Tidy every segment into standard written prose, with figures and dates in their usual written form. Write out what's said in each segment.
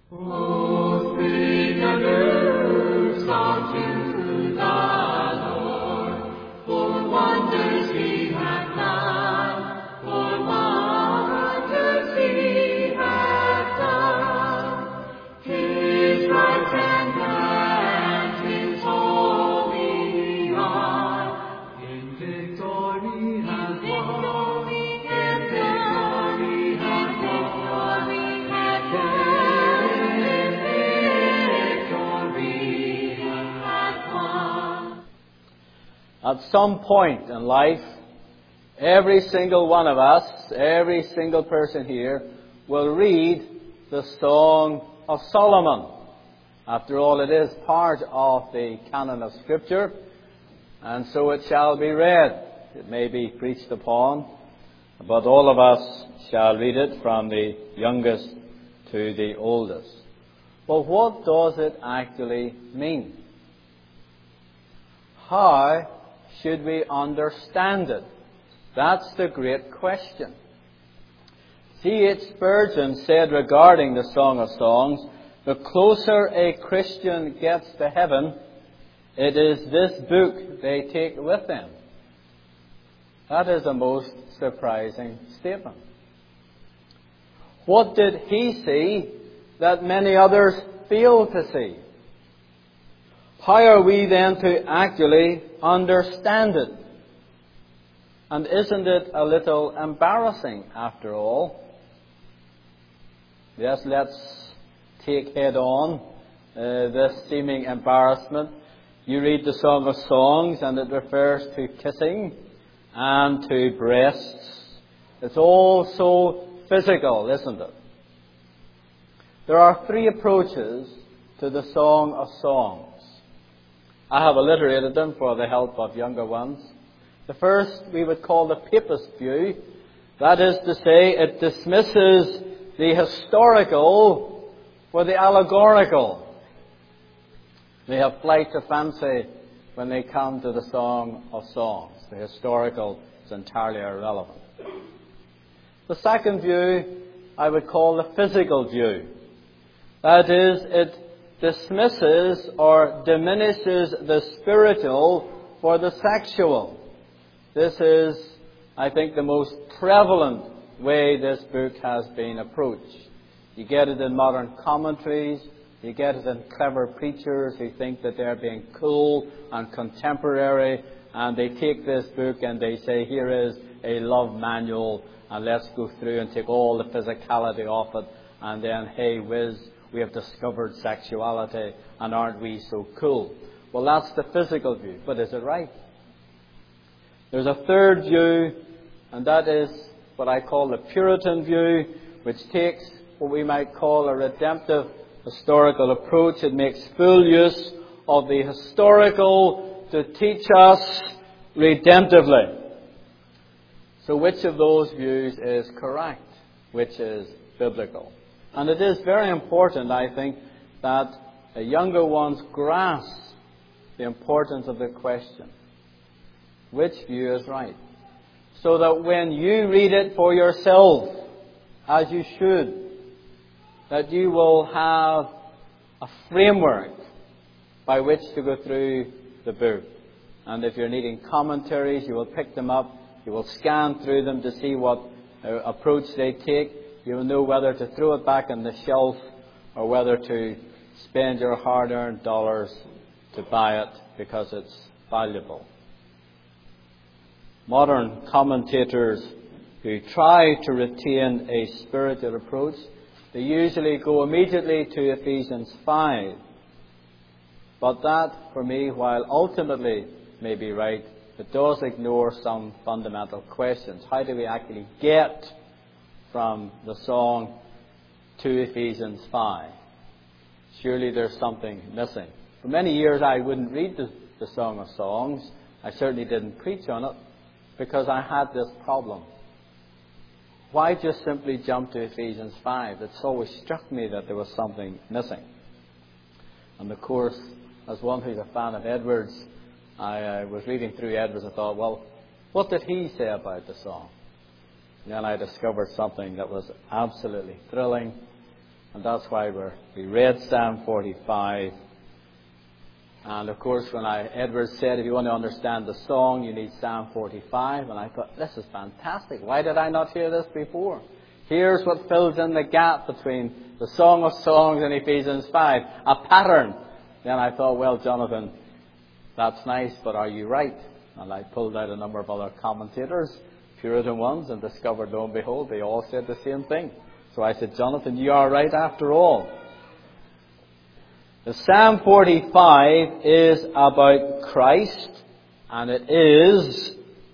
Oh, sing a new song to the Lord, for wonders He hath done, for wonders He hath done. His right hand and His holy arm, in victory has won, in victory has won, in victory has won. At some point in life, every single one of us, every single person here, will read the Song of Solomon. After all, it is part of the canon of Scripture, and so it shall be read. It may be preached upon, but all of us shall read it, from the youngest to the oldest. But what does it actually mean? How should we understand it? That's the great question. C.H. Spurgeon said regarding the Song of Songs, the closer a Christian gets to heaven, it is this book they take with them. That is a most surprising statement. What did he see that many others fail to see? How are we then to actually understand it? And isn't it a little embarrassing after all? Yes, let's take head on this seeming embarrassment. You read the Song of Songs and it refers to kissing and to breasts. It's all so physical, isn't it? There are three approaches to the Song of Songs. I have alliterated them for the help of younger ones. The first we would call the Papist view. That is to say, it dismisses the historical for the allegorical. They have flight of fancy when they come to the Song of Songs. The historical is entirely irrelevant. The second view I would call the physical view. That is, it dismisses or diminishes the spiritual for the sexual. This is, I think, the most prevalent way this book has been approached. You get it in modern commentaries, you get it in clever preachers who think that they're being cool and contemporary, and they take this book and they say, here is a love manual, and let's go through and take all the physicality off it, and then, hey whiz, we have discovered sexuality, and aren't we so cool? Well, that's the physical view, but is it right? There's a third view, and that is what I call the Puritan view, which takes what we might call a redemptive historical approach. It makes full use of the historical to teach us redemptively. So which of those views is correct? Which is biblical? And it is very important, I think, that the younger ones grasp the importance of the question. Which view is right? So that when you read it for yourself, as you should, that you will have a framework by which to go through the book. And if you're needing commentaries, you will pick them up. You will scan through them to see what approach they take. You will know whether to throw it back on the shelf or whether to spend your hard-earned dollars to buy it because it's valuable. Modern commentators who try to retain a spiritual approach, they usually go immediately to Ephesians 5. But that, for me, while ultimately may be right, it does ignore some fundamental questions. How do we actually get from the song to Ephesians 5? Surely there's something missing. For many years I wouldn't read the Song of Songs. I certainly didn't preach on it because I had this problem. Why just simply jump to Ephesians 5? It's always struck me that there was something missing. And of course, as one who's a fan of Edwards, I was reading through Edwards and thought, well, what did he say about the song? And then I discovered something that was absolutely thrilling. And that's why we read Psalm 45. And of course, when Edward said, if you want to understand the song, you need Psalm 45. And I thought, this is fantastic. Why did I not hear this before? Here's what fills in the gap between the Song of Songs and Ephesians 5. A pattern. Then I thought, well, Jonathan, that's nice, but are you right? And I pulled out a number of other commentators, Puritan ones, and discovered, lo and behold, they all said the same thing. So I said, Jonathan, you are right after all. The Psalm 45 is about Christ, and it is,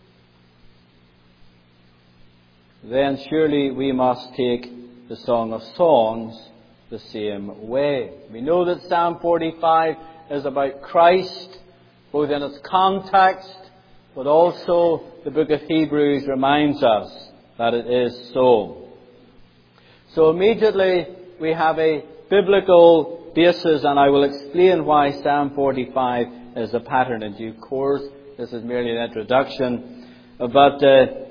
then surely we must take the Song of Songs the same way. We know that Psalm 45 is about Christ, both in its context, but also the book of Hebrews reminds us that it is so. So immediately we have a biblical basis, and I will explain why Psalm 45 is a pattern in due course. This is merely an introduction. But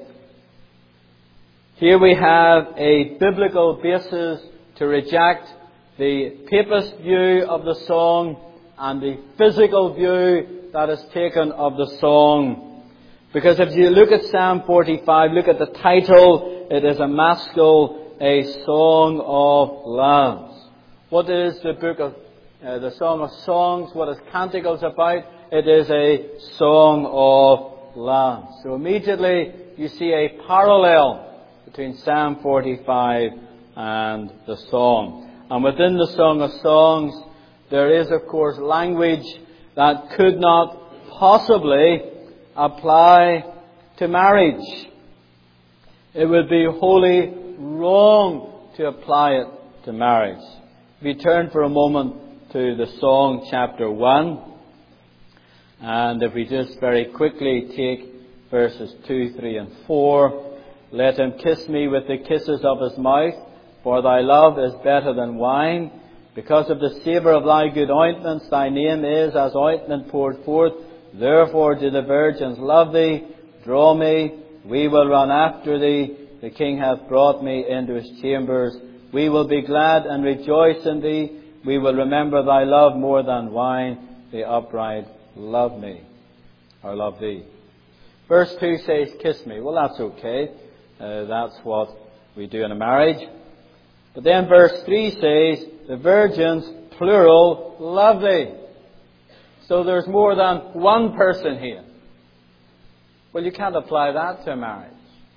here we have a biblical basis to reject the papist view of the song and the physical view that is taken of the song. Because if you look at Psalm 45, look at the title, it is a maskil, a song of love. What is the book of the Song of Songs? What is Canticles about? It is a song of love. So immediately you see a parallel between Psalm 45 and the song. And within the Song of Songs, there is, of course, language that could not possibly apply to marriage. It would be wholly wrong to apply it to marriage. We turn for a moment to the song chapter 1. And if we just very quickly take verses 2, 3 and 4. Let him kiss me with the kisses of his mouth, for thy love is better than wine. Because of the savour of thy good ointments, thy name is as ointment poured forth. Therefore do the virgins love thee. Draw me, we will run after thee. The King hath brought me into his chambers. We will be glad and rejoice in thee. We will remember thy love more than wine. The upright love me, or love thee. Verse 2 says, kiss me. Well, that's okay. That's what we do in a marriage. But then verse 3 says, the virgins, plural, love thee. So there's more than one person here. Well, you can't apply that to a marriage.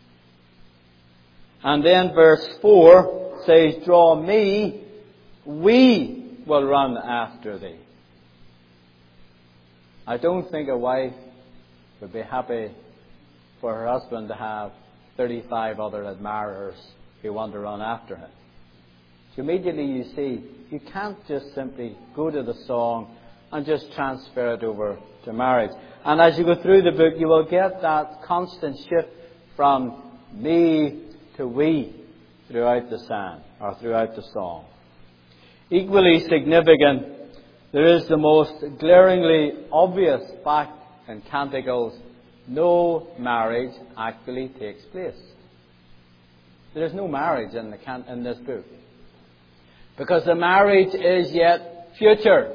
And then verse 4 says, draw me, we will run after thee. I don't think a wife would be happy for her husband to have 35 other admirers who want to run after him. So immediately you see, you can't just simply go to the song and just transfer it over to marriage. And as you go through the book, you will get that constant shift from me to we throughout the psalm, or throughout the song. Equally significant, there is the most glaringly obvious fact in Canticles: no marriage actually takes place. There is no marriage in this book, because the marriage is yet future.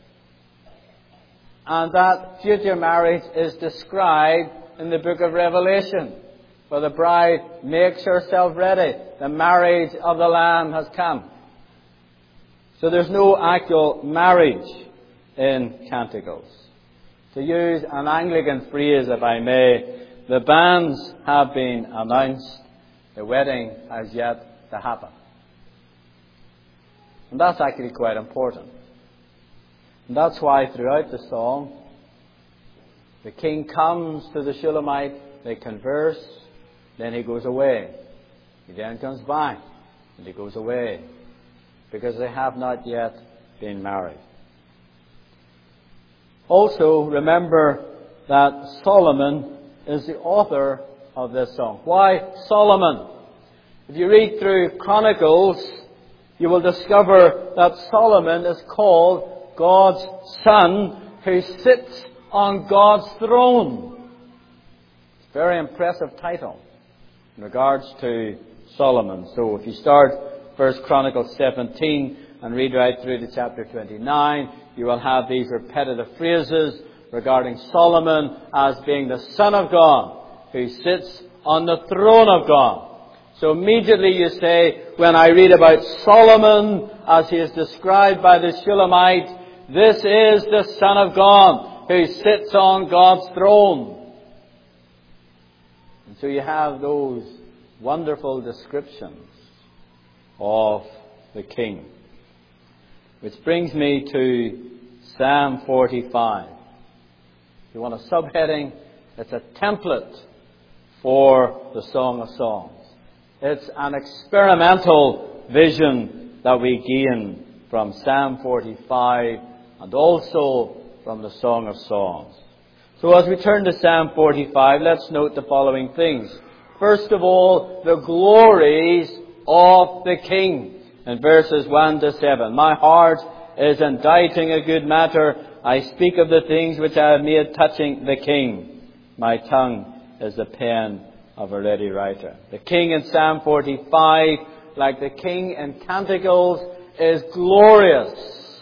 And that future marriage is described in the book of Revelation, where the bride makes herself ready. The marriage of the Lamb has come. So there's no actual marriage in Canticles. To use an Anglican phrase, if I may, the banns have been announced. The wedding has yet to happen. And that's actually quite important. And that's why throughout the song, the king comes to the Shulamite, they converse, then he goes away. He then comes back, and he goes away, because they have not yet been married. Also, remember that Solomon is the author of this song. Why Solomon? If you read through Chronicles, you will discover that Solomon is called God's son who sits on God's throne. It's a very impressive title in regards to Solomon. So if you start 1 Chronicles 17 and read right through to chapter 29, you will have these repetitive phrases regarding Solomon as being the Son of God, who sits on the throne of God. So immediately you say, when I read about Solomon as he is described by the Shulamite, this is the Son of God who sits on God's throne. And so you have those wonderful descriptions of the King. Which brings me to Psalm 45. If you want a subheading, it's a template for the Song of Songs. It's an experimental vision that we gain from Psalm 45 and also from the Song of Songs. So as we turn to Psalm 45, let's note the following things. First of all, the glories of the King. In verses 1 to 7, my heart is inditing a good matter. I speak of the things which I have made touching the King. My tongue is the pen of a ready writer. The King in Psalm 45, like the King in Canticles, is glorious.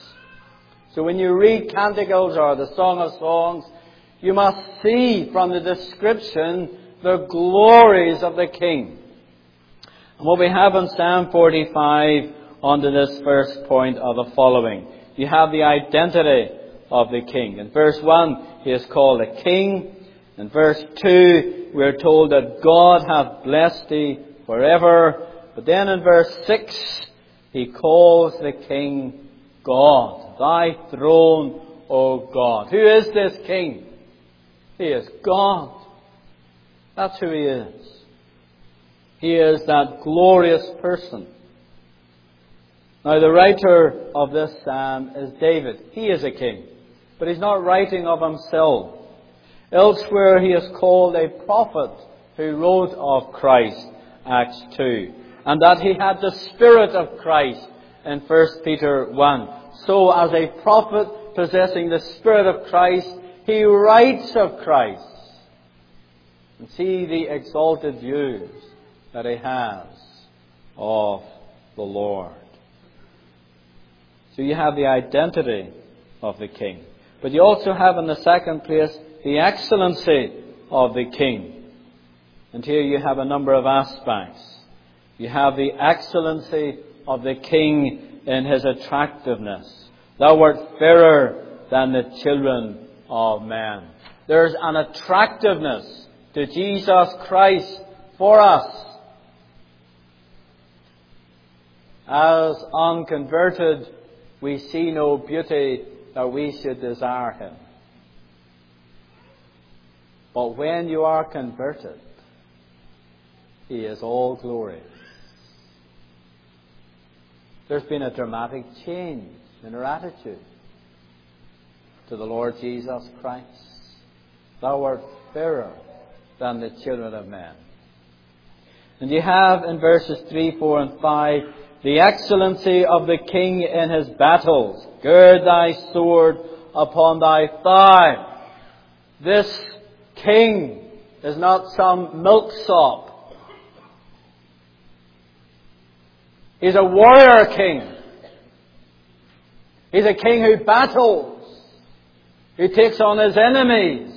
So when you read Canticles or the Song of Songs, you must see from the description the glories of the King. And what we have in Psalm 45 under this first point are the following. You have the identity of the King. In verse 1, he is called a King. In verse 2, we are told that God hath blessed thee forever. But then in verse 6, he calls the King God. Thy throne, O God. Who is this King? He is God. That's who he is. He is that glorious person. Now the writer of this psalm is David. He is a king. But he's not writing of himself. Elsewhere he is called a prophet who wrote of Christ, Acts 2. And that he had the Spirit of Christ in 1 Peter 1. So as a prophet possessing the Spirit of Christ, he writes of Christ. And see the exalted views that he has of the Lord. So you have the identity of the King. But you also have in the second place the excellency of the King. And here you have a number of aspects. You have the excellency of the King in his attractiveness. Thou art fairer than the children of men. There's an attractiveness to Jesus Christ for us. As unconverted, we see no beauty that we should desire him. But when you are converted, he is all glory. There's been a dramatic change in our attitude to the Lord Jesus Christ. Thou art fairer than the children of men. And you have in verses 3, 4 and 5 the excellency of the King in his battles. Gird thy sword upon thy thigh. This King is not some milksop. He's a warrior king. He's a king who battles, who takes on his enemies.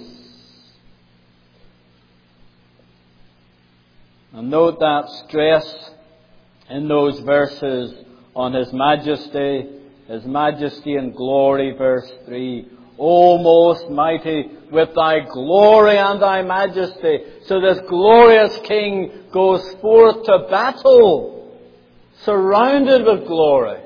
And note that stress in those verses on his majesty and glory, verse 3. O most mighty, with thy glory and thy majesty. So this glorious King goes forth to battle, surrounded with glory.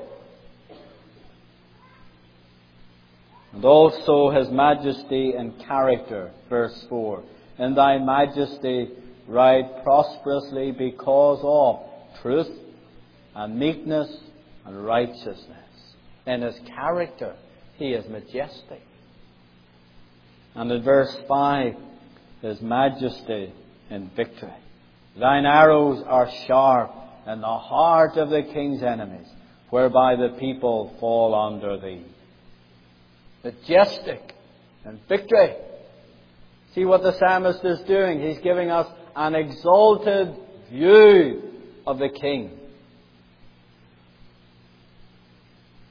And also his majesty and character, verse 4. In thy majesty ride prosperously because of truth and meekness and righteousness. In his character, he is majestic. And in verse 5, his majesty in victory. Thine arrows are sharp in the heart of the king's enemies, whereby the people fall under thee. Majestic in victory. See what the psalmist is doing. He's giving us an exalted view of the King.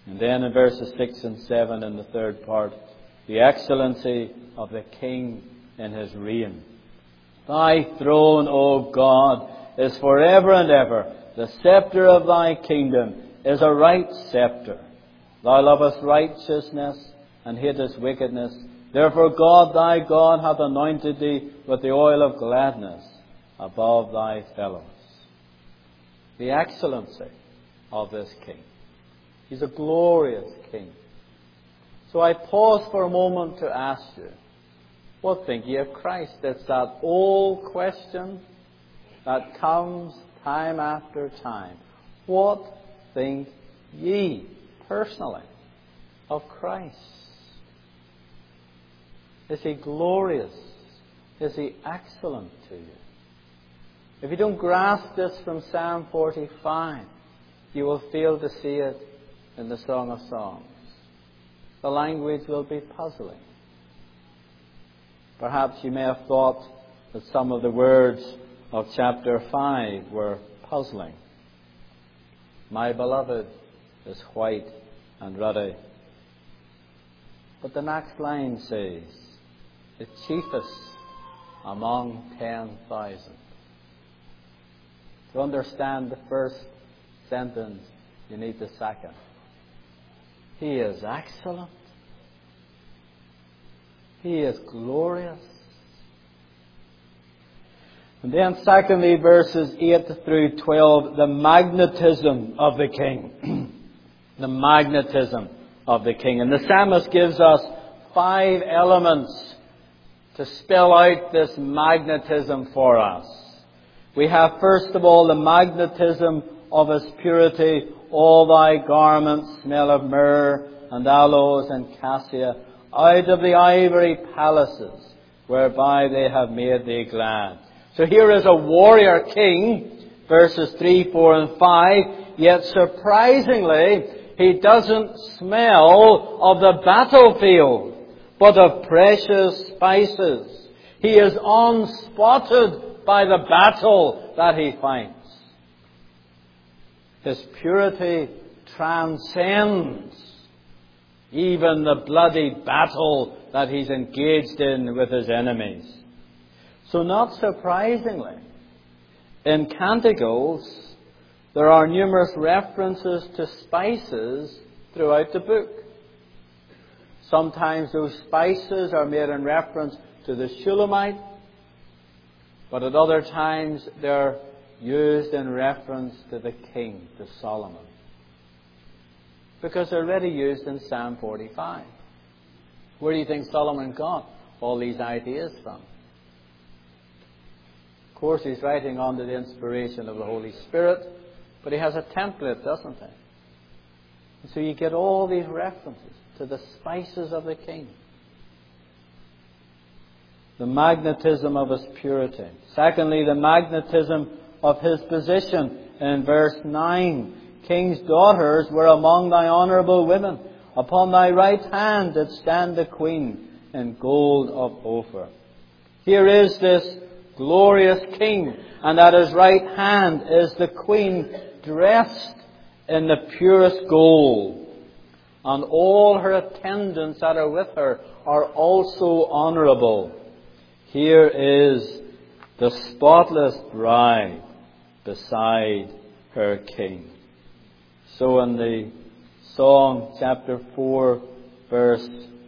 And then in verses 6 and 7 in the third part, the excellency of the King in his reign. Thy throne, O God, is forever and ever. The scepter of thy kingdom is a right scepter. Thou lovest righteousness and hatest wickedness. Therefore God, thy God, hath anointed thee with the oil of gladness above thy fellows. The excellency of this King. He's a glorious King. So I pause for a moment to ask you, what think ye of Christ? It's that old question that comes time after time. What think ye personally of Christ? Is he glorious? Is he excellent to you? If you don't grasp this from Psalm 45, you will fail to see it in the Song of Songs. The language will be puzzling. Perhaps you may have thought that some of the words of chapter 5 were puzzling. My beloved is white and ruddy. But the next line says, the chiefest among 10,000. To understand the first sentence, you need the second. He is excellent. He is glorious. And then secondly, verses 8 through 12, the magnetism of the King. The magnetism of the King. And the psalmist gives us 5 elements to spell out this magnetism for us. We have, first of all, the magnetism of his purity. All thy garments smell of myrrh and aloes and cassia, out of the ivory palaces whereby they have made thee glad. So here is a warrior king, verses 3, 4 and 5, yet surprisingly, he doesn't smell of the battlefield, but of precious spices. He is unspotted by the battle that he finds. His purity transcends even the bloody battle that he's engaged in with his enemies. So not surprisingly, in Canticles, there are numerous references to spices throughout the book. Sometimes those spices are made in reference to the Shulamite, but at other times they're used in reference to the king, to Solomon. Because they're already used in Psalm 45. Where do you think Solomon got all these ideas from? Of course, he's writing under the inspiration of the Holy Spirit, but he has a template, doesn't he? And so you get all these references to the spices of the king. The magnetism of his purity. Secondly, the magnetism of his position. In verse 9, King's daughters were among thy honourable women. Upon thy right hand did stand the queen in gold of Ophir. Here is this glorious king, and at his right hand is the queen dressed in the purest gold. And all her attendants that are with her are also honourable. Here is the spotless bride beside her king. So in the Song, chapter 4, verse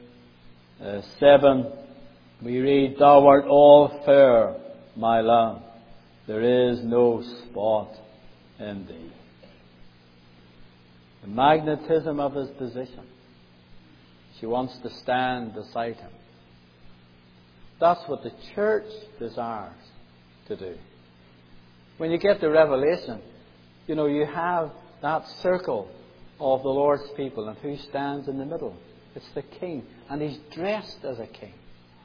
7, we read, Thou art all fair, my love. There is no spot in thee. The magnetism of his position. She wants to stand beside him. That's what the church desires to do. When you get to Revelation, you have that circle of the Lord's people, and who stands in the middle? It's the king, and he's dressed as a king.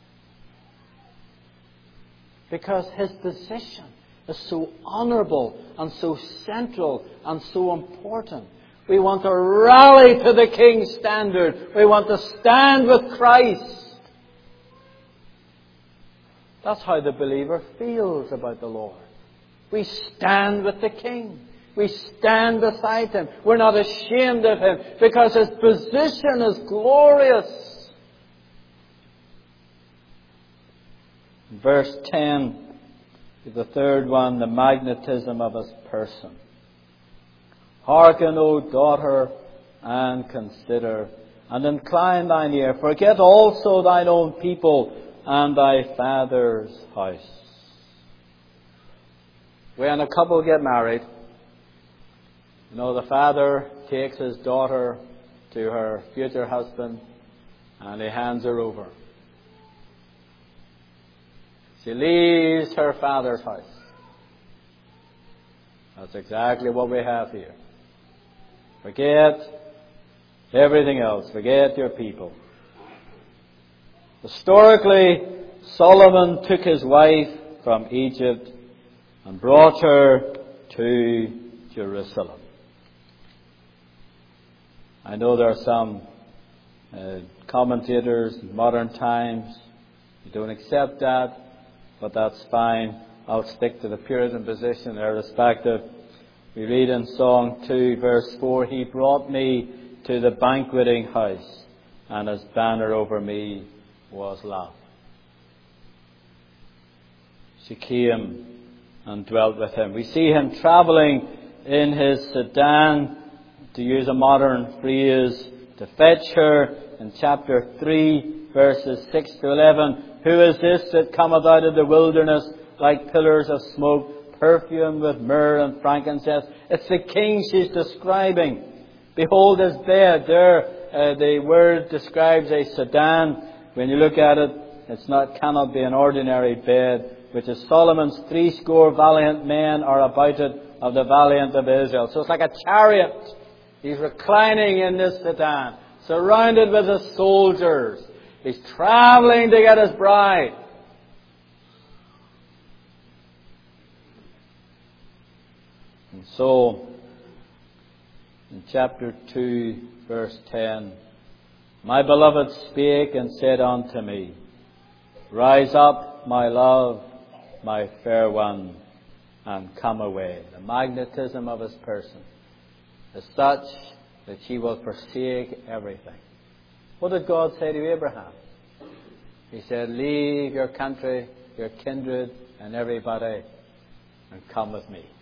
Because his position is so honourable and so central and so important. We want to rally to the king's standard. We want to stand with Christ. That's how the believer feels about the Lord. We stand with the king. We stand beside Him. We're not ashamed of Him because His position is glorious. Verse 10, the third one, the magnetism of His person. Hearken, O daughter, and consider, and incline thine ear. Forget also thine own people and thy father's house. When a couple get married, the father takes his daughter to her future husband and he hands her over. She leaves her father's house. That's exactly what we have here. Forget everything else. Forget your people. Historically, Solomon took his wife from Egypt and brought her to Jerusalem. I know there are some commentators in modern times who don't accept that, but that's fine. I'll stick to the Puritan position, irrespective. We read in Song 2, verse 4, He brought me to the banqueting house, and His banner over me was love. She came and dwelt with Him. We see Him travelling in His sedan, to use a modern phrase, to fetch her in chapter 3, verses 6 to 11. Who is this that cometh out of the wilderness like pillars of smoke, perfumed with myrrh and frankincense? It's the king she's describing. Behold his bed. There, the word describes a sedan. When you look at it, cannot be an ordinary bed, which is Solomon's 80 valiant men are about it of the valiant of Israel. So it's like a chariot. He's reclining in this sedan, surrounded with his soldiers. He's travelling to get his bride. And so, in chapter 2, verse 10, My beloved spake and said unto me, Rise up, my love, my fair one, and come away. The magnetism of his person is such that she will forsake everything. What did God say to Abraham? He said, Leave your country, your kindred, and everybody, and come with me.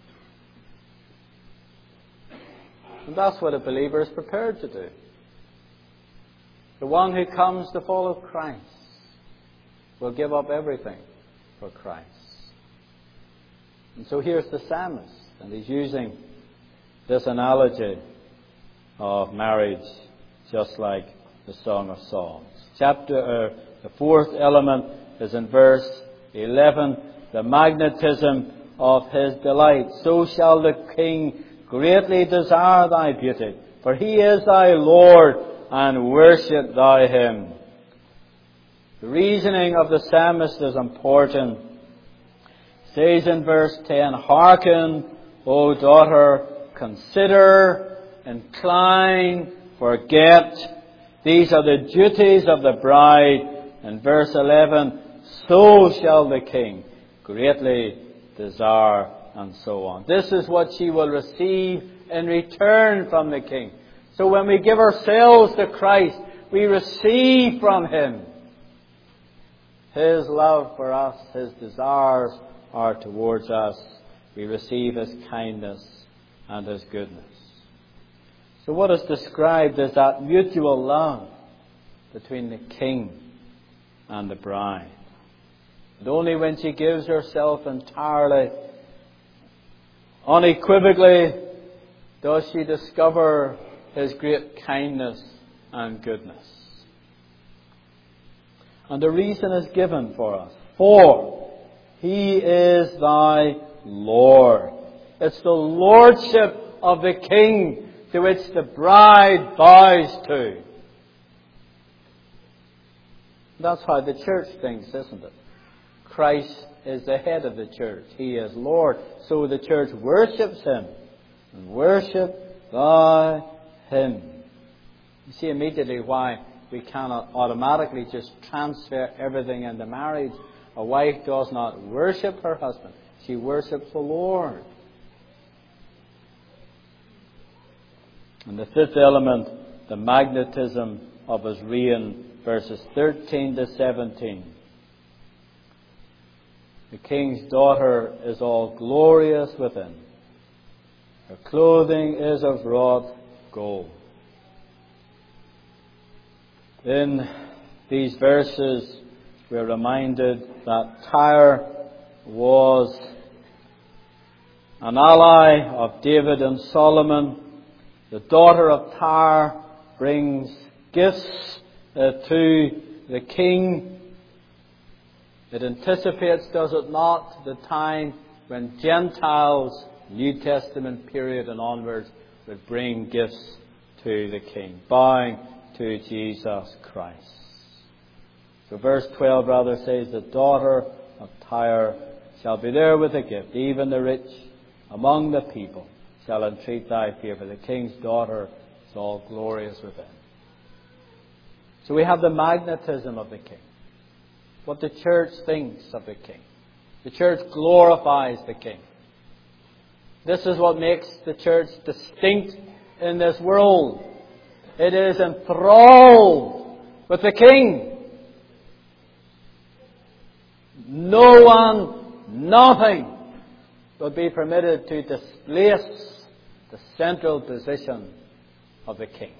And that's what a believer is prepared to do. The one who comes to follow Christ will give up everything for Christ. And so here's the psalmist, and he's using this analogy of marriage just like the Song of Songs. The fourth element is in verse 11, the magnetism of his delight. So shall the king greatly desire thy beauty, for he is thy Lord, and worship thou him. The reasoning of the psalmist is important. It says in verse 10, Hearken, O daughter, consider, incline, forget. These are the duties of the bride. In verse 11, so shall the king greatly desire, and so on. This is what she will receive in return from the king. So when we give ourselves to Christ, we receive from him his love for us, his desires are towards us. We receive his kindness and his goodness. So what is described is that mutual love between the king and the bride. And only when she gives herself entirely, unequivocally, does she discover his great kindness and goodness. And the reason is given for us. For he is thy Lord. It's the lordship of the king to which the bride bows to. That's how the church thinks, isn't it? Christ is the head of the church. He is Lord. So the church worships him. And worship thou him. You see immediately why we cannot automatically just transfer everything into marriage. A wife does not worship her husband. She worships the Lord. And the fifth element, the magnetism of his reign, verses 13 to 17. The king's daughter is all glorious within. Her clothing is of wrought gold. In these verses, we are reminded that Tyre was an ally of David and Solomon. The daughter of Tyre brings gifts to the king. It anticipates, does it not, the time when Gentiles, New Testament period and onwards, would bring gifts to the king, bowing to Jesus Christ. So verse 12 rather says, the daughter of Tyre shall be there with a gift, even the rich among the people shall entreat thy favour. The king's daughter is all glorious within. So we have the magnetism of the king. What the church thinks of the king. The church glorifies the king. This is what makes the church distinct in this world. It is enthralled with the king. No one, nothing will be permitted to displace the central position of the king.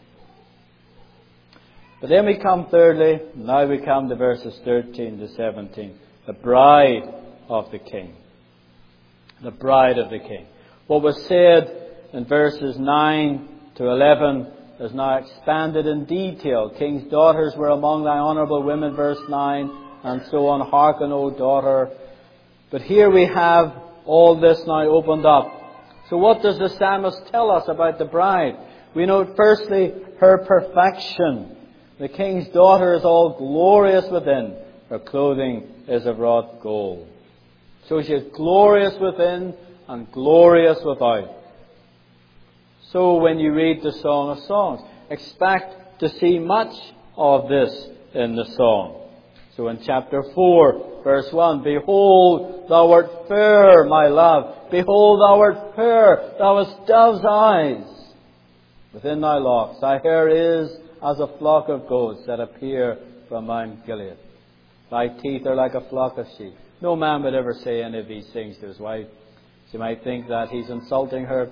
But then we come thirdly, now we come to verses 13 to 17, the bride of the king. The bride of the king. What was said in verses 9 to 11 is now expanded in detail. King's daughters were among thy honourable women, verse 9, and so on. Hearken, O daughter. But here we have all this now opened up. So what does the psalmist tell us about the bride? We note firstly her perfection. The king's daughter is all glorious within. Her clothing is of wrought gold. So she is glorious within and glorious without. So when you read the Song of Songs, expect to see much of this in the song. So in chapter 4, verse 1, behold, thou art fair, my love. Behold, thou art fair. Thou hast dove's eyes within thy locks. Thy hair is as a flock of goats that appear from Mount Gilead. Thy teeth are like a flock of sheep. No man would ever say any of these things to his wife. She might think that he's insulting her.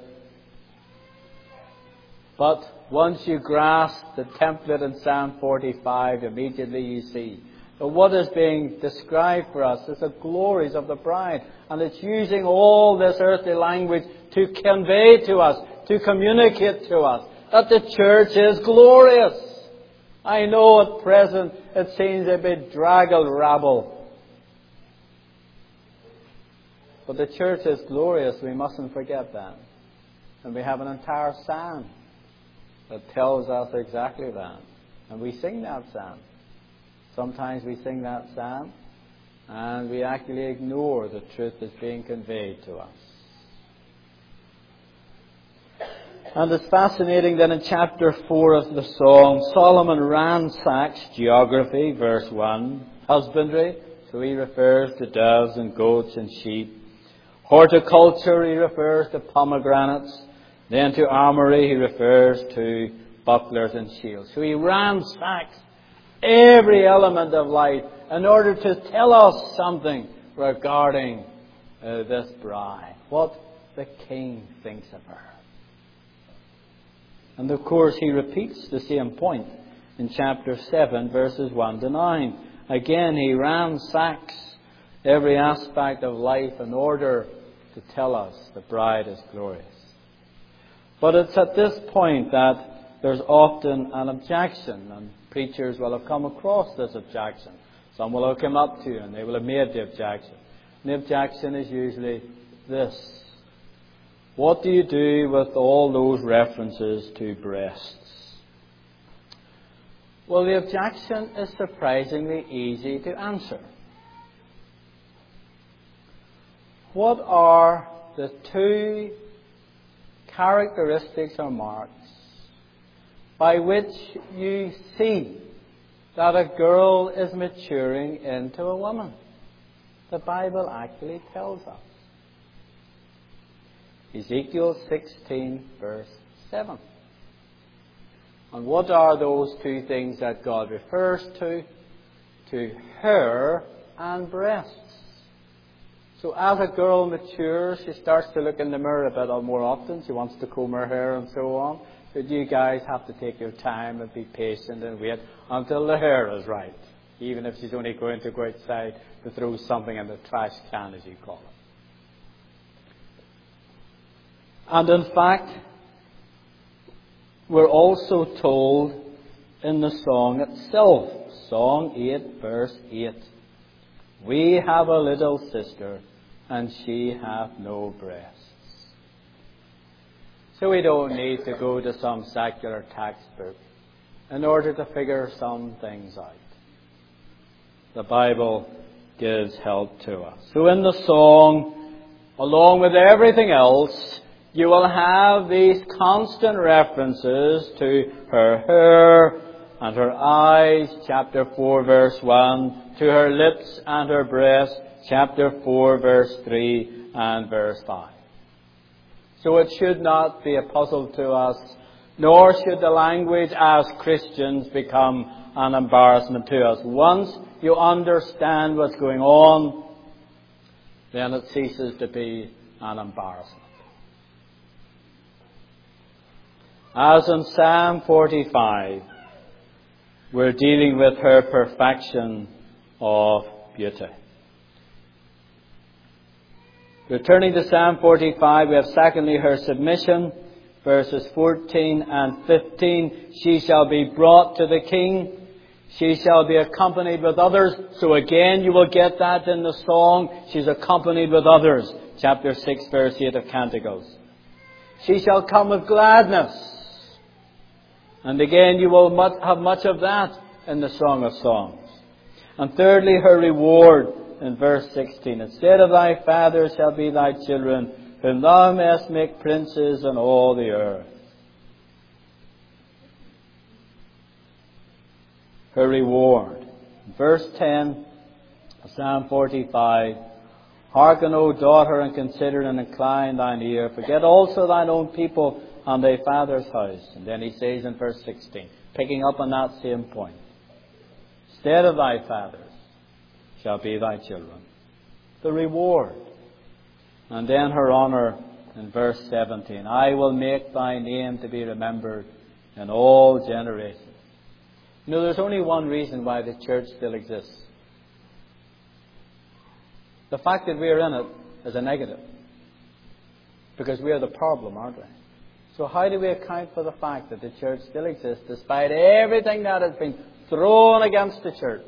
But once you grasp the template in Psalm 45, immediately you see that what is being described for us is the glories of the bride. And it's using all this earthly language to convey to us, to communicate to us, that the church is glorious. I know at present it seems a bit draggled rabble. But the church is glorious, we mustn't forget that. And we have an entire psalm that tells us exactly that. And we sing that psalm. Sometimes we sing that psalm and we actually ignore the truth that's being conveyed to us. And it's fascinating that in chapter 4 of the song, Solomon ransacks geography, verse 1, husbandry, so he refers to doves and goats and sheep. Horticulture, he refers to pomegranates. Then to armory, he refers to bucklers and shields. So he ransacks every element of life in order to tell us something regarding this bride. What the king thinks of her. And of course he repeats the same point in chapter 7 verses 1 to 9. Again he ransacks every aspect of life in order to tell us the bride is glorious. But it's at this point that there's often an objection, and preachers will have come across this objection. Some will have come up to you and they will have made the objection. And the objection is usually this: what do you do with all those references to breasts? Well, the objection is surprisingly easy to answer. What are the two characteristics or marks by which you see that a girl is maturing into a woman? The Bible actually tells us. Ezekiel 16 verse 7. And what are those two things that God refers to? To hair and breasts. So as a girl matures, she starts to look in the mirror a bit more often. She wants to comb her hair and so on. But you guys have to take your time and be patient and wait until the hair is right. Even if she's only going to go outside to throw something in the trash can, as you call it. And in fact, we're also told in the song itself, Song 8, verse 8, we have a little sister, and she hath no breasts. So we don't need to go to some secular textbook in order to figure some things out. The Bible gives help to us. So in the song, along with everything else, you will have these constant references to her hair and her eyes, chapter 4, verse 1, to her lips and her breast, chapter 4, verse 3 and verse 5. So it should not be a puzzle to us, nor should the language as Christians become an embarrassment to us. Once you understand what's going on, then it ceases to be an embarrassment. As in Psalm 45, we're dealing with her perfection of beauty. Returning to Psalm 45, we have secondly her submission, verses 14 and 15. She shall be brought to the king. She shall be accompanied with others. So again, you will get that in the song. She's accompanied with others. Chapter 6, verse 8 of Canticles. She shall come with gladness. And again, you will have much of that in the Song of Songs. And thirdly, her reward in verse 16. Instead of thy fathers shall be thy children, whom thou mayest make princes in all the earth. Her reward. Verse 10 of Psalm 45. Hearken, O daughter, and consider and incline thine ear. Forget also thine own people and thy father's house. And then he says in verse 16, picking up on that same point. Instead of thy fathers shall be thy children. The reward. And then her honour in verse 17. I will make thy name to be remembered in all generations. You know, there's only one reason why the church still exists. The fact that we're in it is a negative. Because we are the problem, aren't we? So how do we account for the fact that the church still exists despite everything that has been thrown against the church?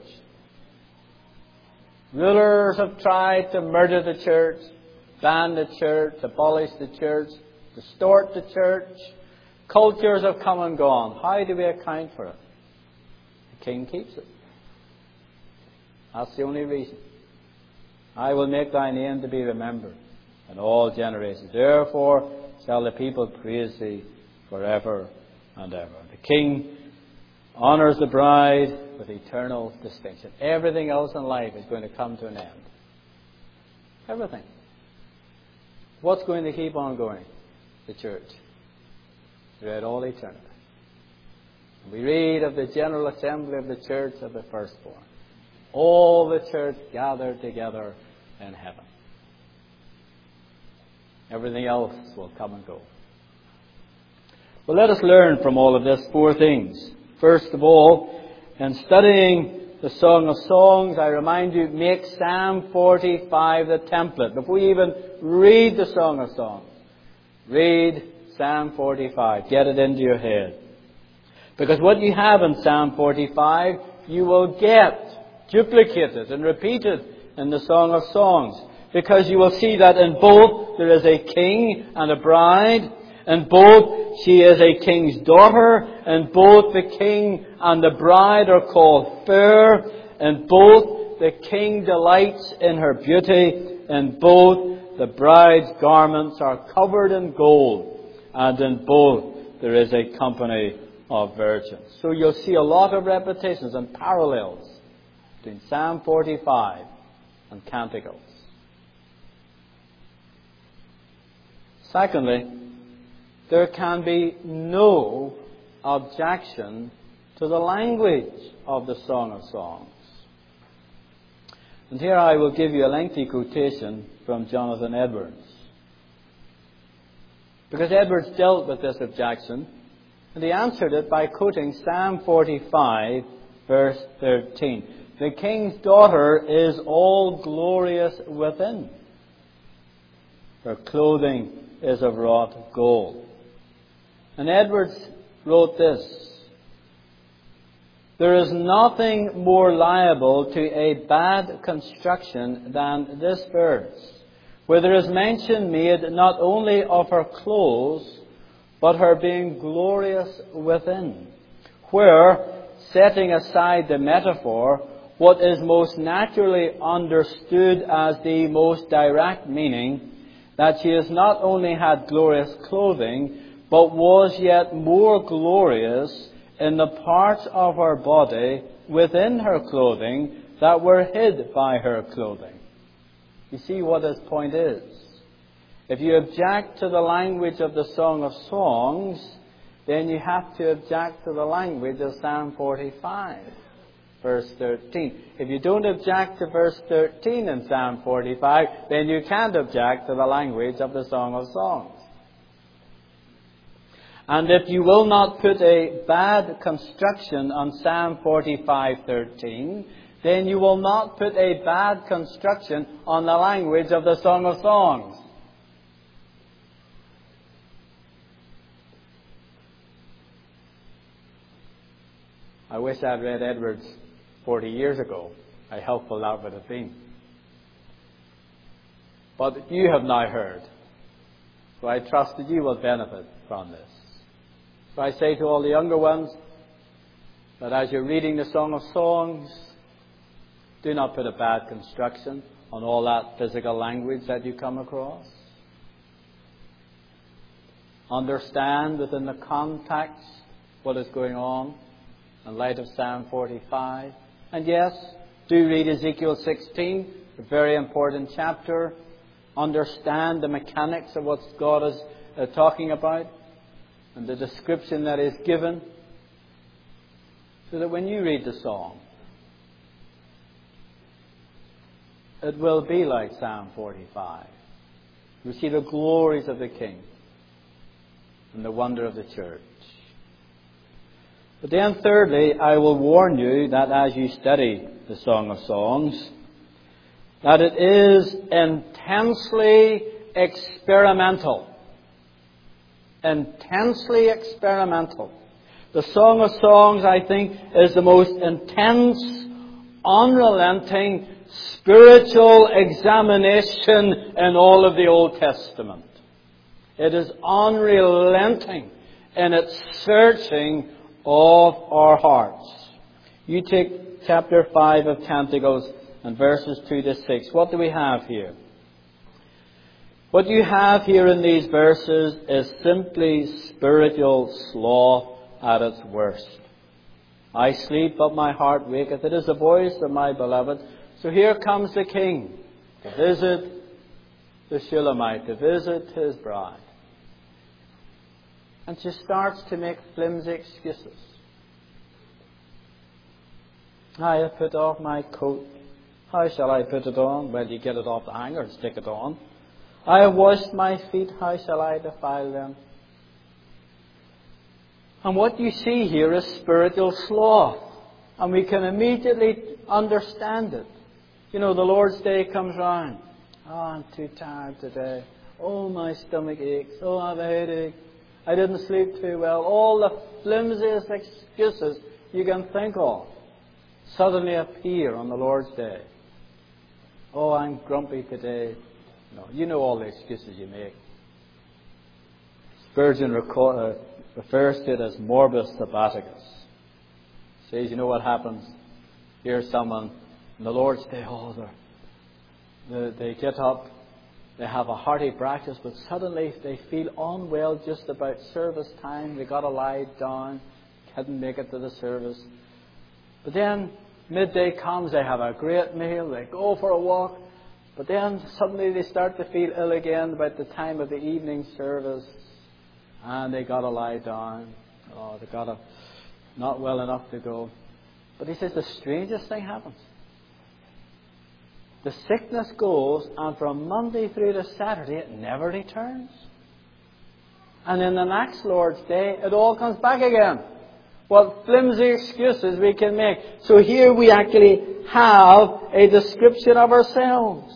Rulers have tried to murder the church, ban the church, abolish the church, distort the church. Cultures have come and gone. How do we account for it? The king keeps it. That's the only reason. I will make thy name to be remembered in all generations. Therefore shall the people praise thee forever and ever. The king honours the bride with eternal distinction. Everything else in life is going to come to an end. Everything. What's going to keep on going? The church. Throughout all eternity. We read of the general assembly of the church of the firstborn. All the church gathered together in heaven. Everything else will come and go. Well, let us learn from all of this 4 things. First of all, in studying the Song of Songs, I remind you, make Psalm 45 the template. Before you even read the Song of Songs, read Psalm 45. Get it into your head. Because what you have in Psalm 45, you will get duplicated and repeated in the Song of Songs. Because you will see that in both there is a king and a bride. In both she is a king's daughter. In both the king and the bride are called fair. In both the king delights in her beauty. In both the bride's garments are covered in gold. And in both there is a company of virgins. So you'll see a lot of repetitions and parallels between Psalm 45 and Canticles. Secondly, there can be no objection to the language of the Song of Songs. And here I will give you a lengthy quotation from Jonathan Edwards. Because Edwards dealt with this objection, and he answered it by quoting Psalm 45, verse 13. The king's daughter is all glorious within. Her clothing is of wrought gold. And Edwards wrote this: there is nothing more liable to a bad construction than this verse, where there is mention made not only of her clothes, but her being glorious within, where, setting aside the metaphor, what is most naturally understood as the most direct meaning, that she has not only had glorious clothing, but was yet more glorious in the parts of her body within her clothing that were hid by her clothing. You see what his point is. If you object to the language of the Song of Songs, then you have to object to the language of Psalm 45, verse 13. If you don't object to verse 13 in Psalm 45, then you can't object to the language of the Song of Songs. And if you will not put a bad construction on Psalm 45:13, then you will not put a bad construction on the language of the Song of Songs. I wish I'd read Edwards 40 years ago. How helpful that would have been. But you have now heard. So I trust that you will benefit from this. So I say to all the younger ones that as you're reading the Song of Songs, do not put a bad construction on all that physical language that you come across. Understand within the context what is going on in light of Psalm 45. And yes, do read Ezekiel 16, a very important chapter. Understand the mechanics of what God is talking about and the description that is given, so that when you read the song, it will be like Psalm 45. You see the glories of the King and the wonder of the church. But then thirdly, I will warn you that as you study the Song of Songs, that it is intensely experimental. Intensely experimental. The Song of Songs, I think, is the most intense, unrelenting, spiritual examination in all of the Old Testament. It is unrelenting in its searching of our hearts. You take chapter 5 of Canticles and verses 2 to 6. What do we have here? What you have here in these verses is simply spiritual sloth at its worst. I sleep, but my heart waketh. It is the voice of my beloved. So here comes the King to visit the Shulamite, to visit his bride. And she starts to make flimsy excuses. I have put off my coat. How shall I put it on? Well, you get it off the hanger and stick it on. I have washed my feet. How shall I defile them? And what you see here is spiritual sloth. And we can immediately understand it. You know, the Lord's Day comes round. Oh, I'm too tired today. Oh, my stomach aches. Oh, I have a headache. I didn't sleep too well. All the flimsiest excuses you can think of suddenly appear on the Lord's Day. Oh, I'm grumpy today. No, you know all the excuses you make. Spurgeon refers to it as morbus sabbaticus. Says, you know what happens? Here's someone on the Lord's Day, they get up, they have a hearty practice, but suddenly they feel unwell just about service time. They got to lie down, couldn't make it to the service. But then midday comes, they have a great meal, they go for a walk, but then suddenly they start to feel ill again about the time of the evening service, and they got to lie down. Oh, they got not well enough to go. But he says the strangest thing happens. The sickness goes, and from Monday through to Saturday, it never returns. And in the next Lord's Day, it all comes back again. What flimsy excuses we can make. So here we actually have a description of ourselves.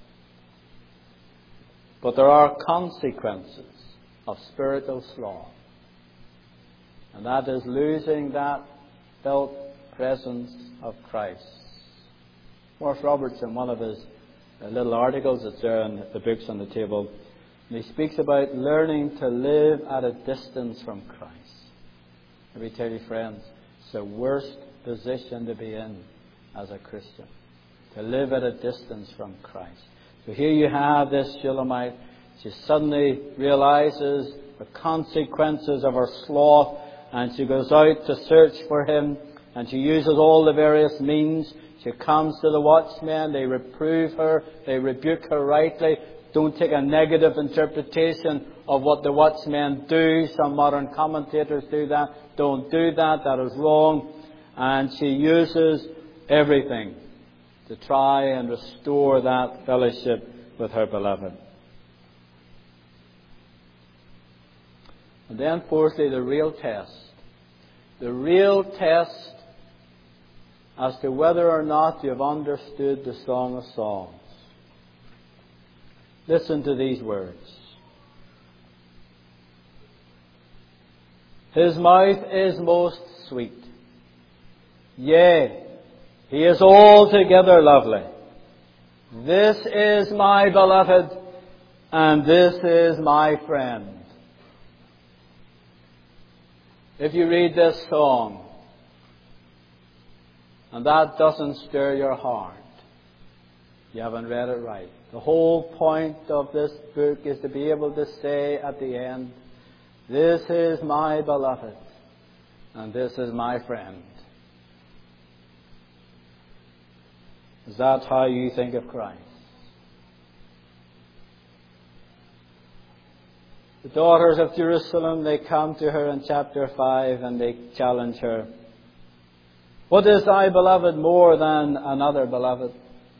But there are consequences of spiritual sloth. And that is losing that felt presence of Christ. Morris Roberts, in one of his little articles that's there in the books on the table, and he speaks about learning to live at a distance from Christ. Let me tell you, friends, it's the worst position to be in as a Christian, to live at a distance from Christ. So here you have this Shulamite. She suddenly realizes the consequences of her sloth, and she goes out to search for him, and she uses all the various means. She comes to the watchmen, they reprove her, they rebuke her rightly. Don't take a negative interpretation of what the watchmen do. Some modern commentators do that. Don't do that. That is wrong. And she uses everything to try and restore that fellowship with her beloved. And then fourthly, the real test. The real test as to whether or not you've understood the Song of Songs. Listen to these words. His mouth is most sweet. Yea, he is altogether lovely. This is my beloved, and this is my friend. If you read this song, and that doesn't stir your heart, you haven't read it right. The whole point of this book is to be able to say at the end, this is my beloved, and this is my friend. Is that how you think of Christ? The daughters of Jerusalem, they come to her in chapter 5 and they challenge her. What is thy beloved more than another beloved?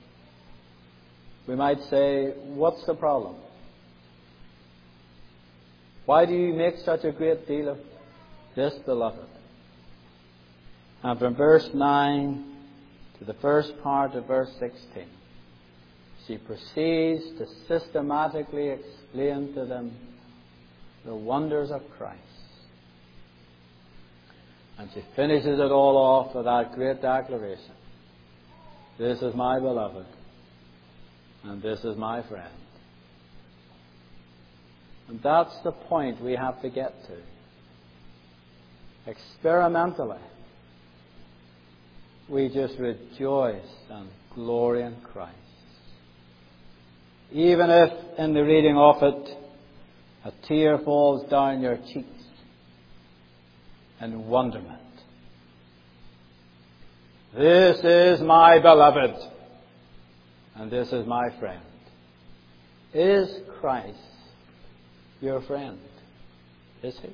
We might say, what's the problem? Why do you make such a great deal of this beloved? And from verse 9 to the first part of verse 16, she proceeds to systematically explain to them the wonders of Christ. And she finishes it all off with that great declaration. This is my beloved, and this is my friend. And that's the point we have to get to. Experimentally, we just rejoice and glory in Christ. Even if in the reading of it, a tear falls down your cheeks in wonderment. This is my beloved, and this is my friend. Is Christ your friend? Is he?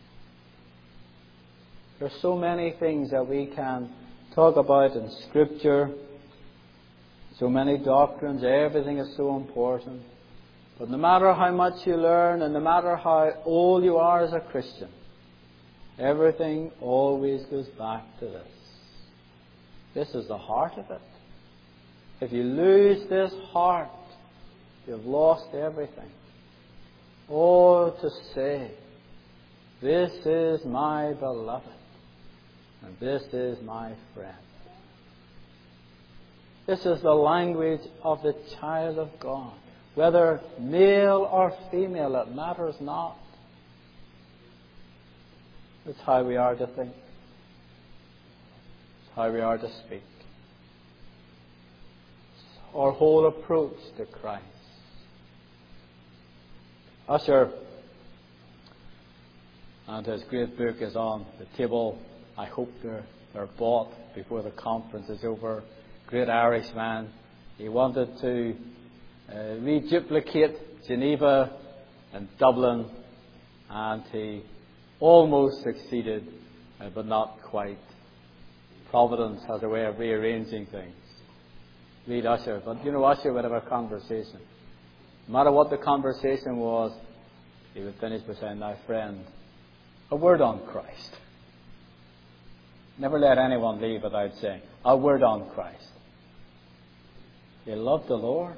There are so many things that we can talk about in Scripture, so many doctrines, everything is so important. But no matter how much you learn, and no matter how old you are as a Christian, everything always goes back to this. This is the heart of it. If you lose this heart, you've lost everything. Oh, to say, this is my beloved, and this is my friend. This is the language of the child of God. Whether male or female, it matters not. It's how we are to think. It's how we are to speak. It's our whole approach to Christ. Usher and his great book is on the table. I hope they're bought before the conference is over. Great Irishman. He wanted to reduplicate Geneva and Dublin, and he almost succeeded, but not quite. Providence has a way of rearranging things. Read Usher, but Usher would have a conversation. No matter what the conversation was, he would finish by saying, "Now, friend, a word on Christ." Never let anyone leave without saying, "A word on Christ." He loved the Lord.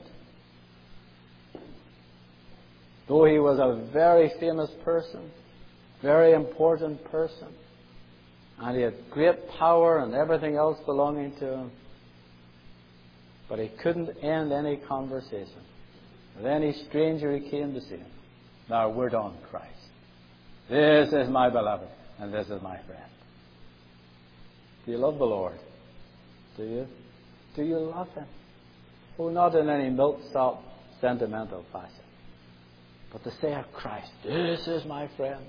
Though he was a very famous person, very important person, and he had great power and everything else belonging to him, but he couldn't end any conversation with any stranger who came to see him. "Now, a word on Christ. This is my beloved, and this is my friend." Do you love the Lord? Do you? Do you love him? Oh, not in any milk-salt, sentimental fashion, but to say of Christ, "This is my friend."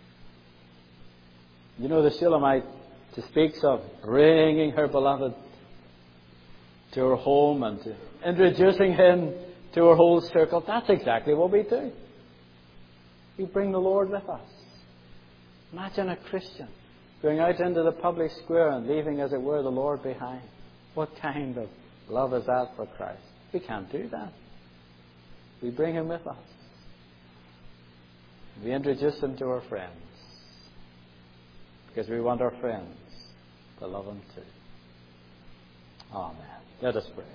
The Shulamite speaks of bringing her beloved to her home and to introducing him to her whole circle. That's exactly what we do. We bring the Lord with us. Imagine a Christian going out into the public square and leaving, as it were, the Lord behind. What kind of love is that for Christ? We can't do that. We bring him with us. We introduce him to our friends, because we want our friends to love him too. Amen. Let us pray.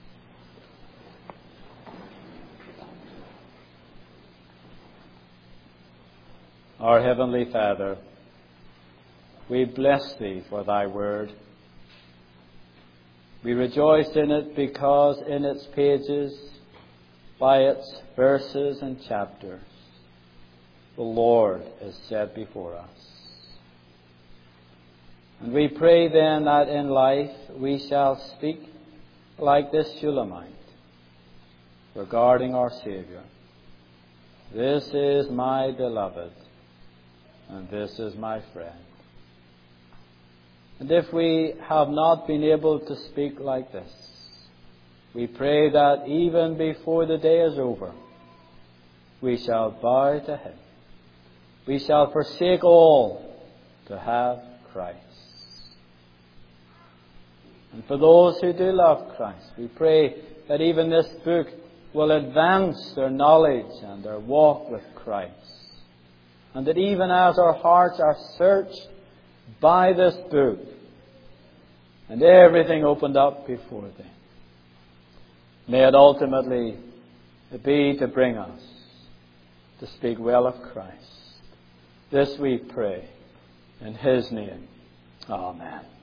Our Heavenly Father, we bless Thee for Thy Word. We rejoice in it because in its pages, by its verses and chapters, the Lord is set before us. And we pray then that in life we shall speak like this Shulamite regarding our Saviour. "This is my beloved, and this is my friend." And if we have not been able to speak like this, we pray that even before the day is over, we shall bow to Him. We shall forsake all to have Christ. And for those who do love Christ, we pray that even this book will advance their knowledge and their walk with Christ. And that even as our hearts are searched by this book and everything opened up before them, may it ultimately be to bring us to speak well of Christ. This we pray in His name. Amen.